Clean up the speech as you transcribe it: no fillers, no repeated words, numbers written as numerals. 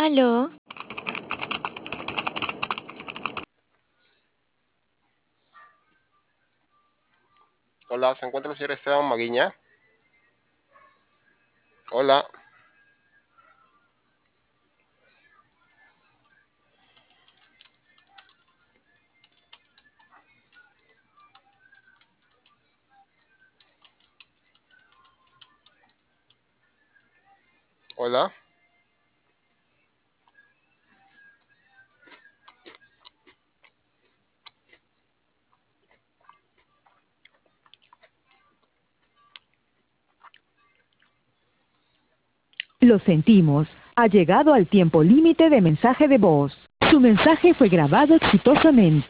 Aló, Hola, ¿se encuentra el señor Esteban Maguiña? Hola, hola. Lo sentimos. Ha llegado al tiempo límite de mensaje de voz. Su mensaje fue grabado exitosamente.